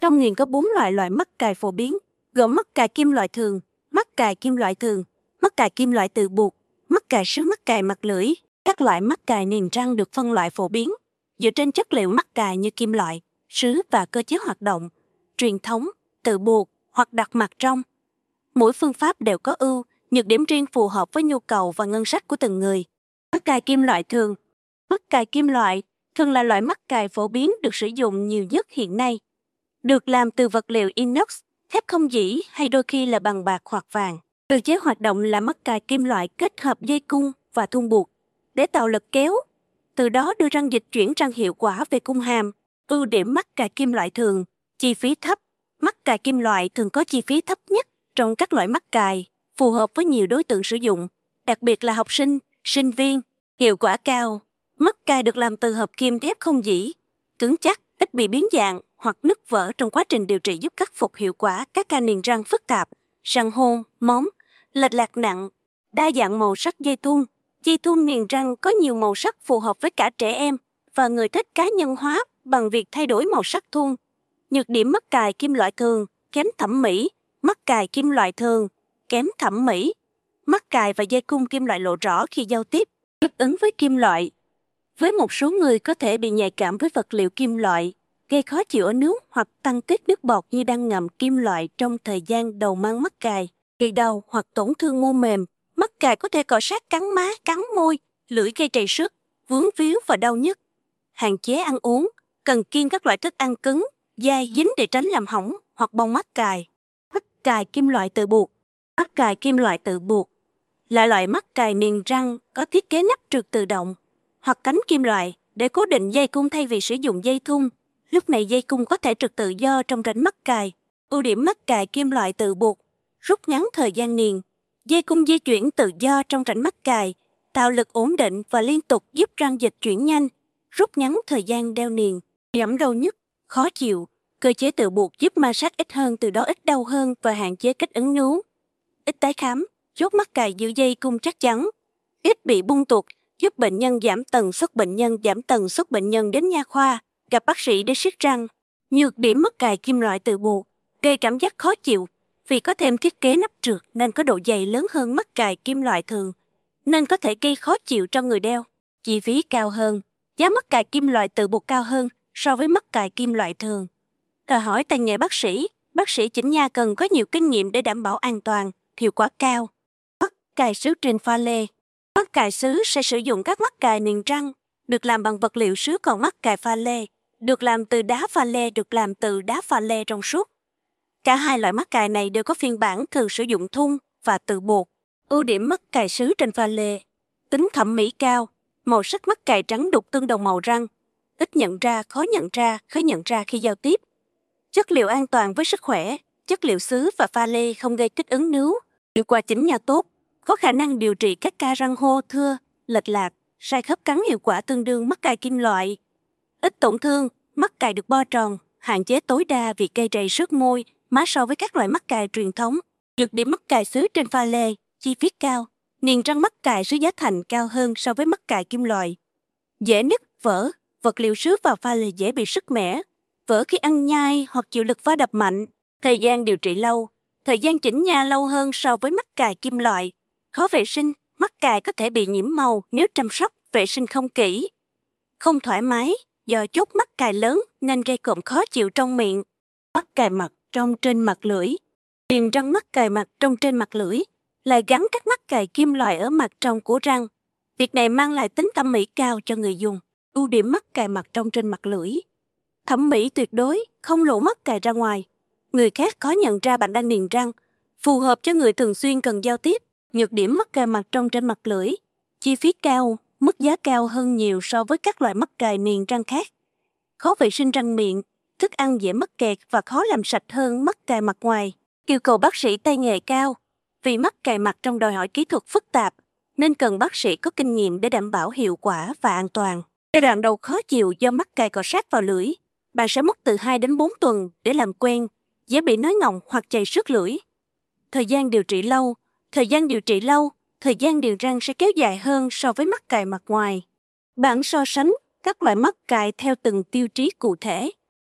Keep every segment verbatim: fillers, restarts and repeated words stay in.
Trong nghiền có bốn loại loại mắc cài phổ biến, gồm mắc cài kim loại thường, mắc cài kim loại thường, mắc cài kim loại tự buộc, mắc cài sứ, mắc cài mặt lưỡi. Các loại mắc cài niềng răng được phân loại phổ biến dựa trên chất liệu mắc cài như kim loại, sứ và cơ chế hoạt động, truyền thống, tự buộc hoặc đặt mặt trong. Mỗi phương pháp đều có ưu, nhược điểm riêng phù hợp với nhu cầu và ngân sách của từng người. Mắc cài kim loại thường. Mắc cài kim loại thường là loại mắc cài phổ biến được sử dụng nhiều nhất hiện nay. Được làm từ vật liệu inox, thép không dỉ hay đôi khi là bằng bạc hoặc vàng. Cơ chế hoạt động là mắc cài kim loại kết hợp dây cung và thun buộc để tạo lực kéo, từ đó đưa răng dịch chuyển răng hiệu quả về cung hàm. Ưu điểm mắc cài kim loại thường, chi phí thấp. Mắc cài kim loại thường có chi phí thấp nhất trong các loại mắc cài, phù hợp với nhiều đối tượng sử dụng, đặc biệt là học sinh, sinh viên. Hiệu quả cao. Mắc cài được làm từ hợp kim thép không dỉ, cứng chắc, ít bị biến dạng hoặc nứt vỡ trong quá trình điều trị, giúp khắc phục hiệu quả các ca niềng răng phức tạp, răng hôn, móng, lệch lạc nặng. Đa dạng màu sắc dây thun. Dây thun niềng răng có nhiều màu sắc phù hợp với cả trẻ em và người thích cá nhân hóa bằng việc thay đổi màu sắc thun. Nhược điểm mắc cài kim loại thường, kém thẩm mỹ. Mắc cài kim loại thường, kém thẩm mỹ. Mắc cài và dây cung kim loại lộ rõ khi giao tiếp, thích ứng với kim loại. Với một số người có thể bị nhạy cảm với vật liệu kim loại, gây khó chịu ở nước hoặc tăng tiết nước bọt như đang ngậm kim loại trong thời gian đầu mang mắc cài, gây đau hoặc tổn thương mô mềm. Mắc cài có thể cọ sát cắn má, cắn môi, lưỡi gây trầy xước, vướng víu và đau nhức. Hạn chế ăn uống, cần kiêng các loại thức ăn cứng, dai, dính để tránh làm hỏng hoặc bong mắc cài. Mắc cài kim loại tự buộc. Mắc cài kim loại tự buộc là loại mắc cài niềng răng có thiết kế nắp trượt tự động hoặc cánh kim loại để cố định dây cung thay vì sử dụng dây thun. Lúc này dây cung có thể trượt tự do trong rãnh mắc cài. Ưu điểm mắc cài kim loại tự buộc: rút ngắn thời gian niền. Dây cung di chuyển tự do trong rãnh mắc cài, tạo lực ổn định và liên tục, giúp răng dịch chuyển nhanh, rút ngắn thời gian đeo niền. Giảm đau nhức, khó chịu. Cơ chế tự buộc giúp ma sát ít hơn, từ đó ít đau hơn và hạn chế kích ứng nướu. Ít tái khám, chốt mắc cài giữ dây cung chắc chắn. Ít bị bung tuột, giúp bệnh nhân giảm tần suất bệnh nhân giảm tần suất bệnh nhân đến nha khoa, gặp bác sĩ để siết răng. Nhược điểm mắc cài kim loại tự buộc: gây cảm giác khó chịu. Vì có thêm thiết kế nắp trượt nên có độ dày lớn hơn mắc cài kim loại thường, nên có thể gây khó chịu cho người đeo. Chi phí cao hơn. Giá mắc cài kim loại tự buộc cao hơn so với mắc cài kim loại thường. Đòi hỏi tay nghề bác sĩ. Bác sĩ chỉnh nha cần có nhiều kinh nghiệm để đảm bảo an toàn, hiệu quả cao. Mắc cài sứ trên pha lê. Mắc cài sứ sẽ sử dụng các mắc cài niềng răng được làm bằng vật liệu sứ, còn mắc cài pha lê được làm từ đá pha lê được làm từ đá pha lê trong suốt. Cả hai loại mắc cài này đều có phiên bản thường sử dụng thun và tự buộc. Ưu điểm mắc cài sứ trên pha lê: tính thẩm mỹ cao, màu sắc mắc cài trắng đục tương đồng màu răng, ít nhận ra, khó nhận ra, khó nhận ra khi giao tiếp. Chất liệu an toàn với sức khỏe. Chất liệu sứ và pha lê không gây kích ứng nướu, hiệu quả chỉnh nha tốt, có khả năng điều trị các ca răng hô thưa, lệch lạc, sai khớp cắn, hiệu quả tương đương mắc cài kim loại. Ít tổn thương, mắc cài được bo tròn, hạn chế tối đa việc gây trầy xước môi, má so với các loại mắc cài truyền thống. Nhược điểm mắc cài sứ trên pha lê: chi phí cao, niềng răng mắc cài sứ giá thành cao hơn so với mắc cài kim loại. Dễ nứt, vỡ, vật liệu sứ và pha lê dễ bị sứt mẻ, vỡ khi ăn nhai hoặc chịu lực va đập mạnh. Thời gian điều trị lâu, thời gian chỉnh nha lâu hơn so với mắc cài kim loại. Khó vệ sinh, mắc cài có thể bị nhiễm màu nếu chăm sóc, vệ sinh không kỹ. Không thoải mái, do chốt mắc cài lớn nên gây cộm khó chịu trong miệng. Mắc cài mặt trong trên mặt lưỡi. Niềng răng mắc cài mặt trong trên mặt lưỡi lại gắn các mắc cài kim loại ở mặt trong của răng. Việc này mang lại tính thẩm mỹ cao cho người dùng. Ưu điểm mắc cài mặt trong trên mặt lưỡi: thẩm mỹ tuyệt đối, không lộ mắc cài ra ngoài. Người khác khó nhận ra bạn đang niềng răng, phù hợp cho người thường xuyên cần giao tiếp. Nhược điểm mắc cài mặt trong trên mặt lưỡi: chi phí cao, mức giá cao hơn nhiều so với các loại mắc cài niềng răng khác. Khó vệ sinh răng miệng, thức ăn dễ mắc kẹt và khó làm sạch hơn mắc cài mặt ngoài. Yêu cầu bác sĩ tay nghề cao. Vì mắc cài mặt trong đòi hỏi kỹ thuật phức tạp, nên cần bác sĩ có kinh nghiệm để đảm bảo hiệu quả và an toàn. Giai đoạn đầu khó chịu do mắc cài cọ sát vào lưỡi. Bạn sẽ mất từ hai đến bốn tuần để làm quen, dễ bị nói ngọng hoặc chày xước lưỡi. Thời gian điều trị lâu. Thời gian điều trị lâu, thời gian điều răng sẽ kéo dài hơn so với mắc cài mặt ngoài. Bảng so sánh các loại mắc cài theo từng tiêu chí cụ thể.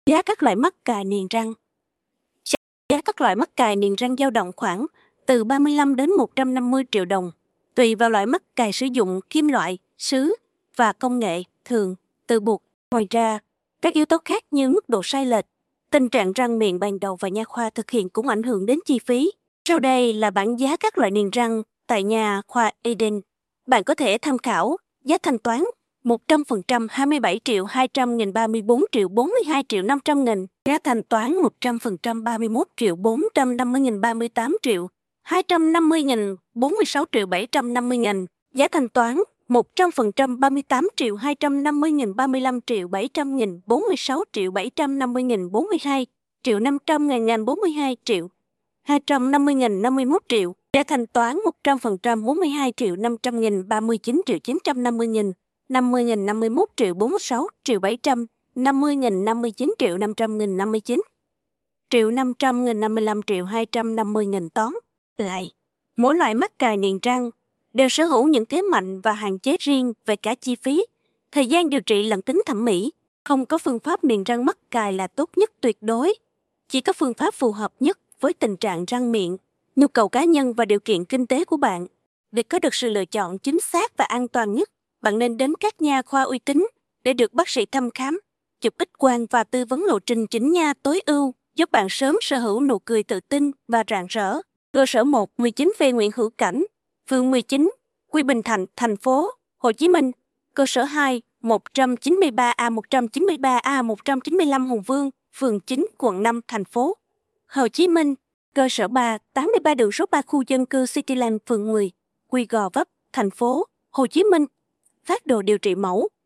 Giá các loại mắc cài niềng răng. Giá các loại mắc cài niềng răng dao động khoảng từ ba mươi lăm đến một trăm năm mươi triệu đồng, tùy vào loại mắc cài sử dụng kim loại, sứ và công nghệ thường, từ buộc. Ngoài ra, các yếu tố khác như mức độ sai lệch, tình trạng răng miệng ban đầu và nha khoa thực hiện cũng ảnh hưởng đến chi phí. Sau đây là bảng giá các loại niềng răng tại nha khoa Eden. Bạn có thể tham khảo giá thanh toán một trăm phần trăm hai mươi bảy triệu hai trăm nghìn, ba mươi bốn triệu bốn mươi hai triệu năm trăm nghìn. Giá thanh toán một trăm phần trăm ba mươi mốt triệu bốn trăm năm mươi nghìn, ba mươi tám triệu hai trăm năm mươi nghìn, bốn mươi sáu triệu bảy trăm năm mươi nghìn. Giá thanh toán một trăm phần trăm ba mươi tám triệu hai trăm năm mươi nghìn, ba mươi lăm triệu bảy trăm nghìn, bốn mươi sáu triệu bảy trăm năm mươi nghìn, bốn mươi hai triệu năm trăm nghìn, bốn mươi hai triệu hai trăm năm mươi nghìn, năm mươi mốt triệu. Giá thanh toán một trăm phần trăm bốn mươi hai triệu năm trăm nghìn, ba mươi chín triệu chín trăm năm mươi nghìn, năm mươi nghìn, năm mươi mốt triệu, bốn mươi sáu triệu bảy trăm năm mươi nghìn, năm mươi chín triệu năm trăm nghìn, năm mươi chín triệu năm trăm nghìn, năm mươi lăm triệu hai trăm năm mươi nghìn. Tóm lại, mỗi loại mắc cài niềng răng đều sở hữu những thế mạnh và hạn chế riêng về cả chi phí, thời gian điều trị lẫn tính thẩm mỹ. Không có phương pháp niềng răng mắc cài là tốt nhất tuyệt đối. Chỉ có phương pháp phù hợp nhất với tình trạng răng miệng, nhu cầu cá nhân và điều kiện kinh tế của bạn. Để có được sự lựa chọn chính xác và an toàn nhất, bạn nên đến các nha khoa uy tín để được bác sĩ thăm khám, chụp X quang và tư vấn lộ trình chỉnh nha tối ưu, giúp bạn sớm sở hữu nụ cười tự tin và rạng rỡ. Cơ sở một, mười chín phê Nguyễn Hữu Cảnh, phường mười chín, Quy Bình Thạnh, thành phố Hồ Chí Minh. Cơ sở hai, một trăm chín mươi ba A, một trăm chín mươi ba A, một trăm chín mươi lăm Hùng Vương, phường chín, quận năm, thành phố Hồ Chí Minh. Cơ sở ba, tám mươi ba đường số ba, khu dân cư Cityland, phường mười, Quy Gò Vấp, thành phố Hồ Chí Minh. Phác đồ điều trị mẫu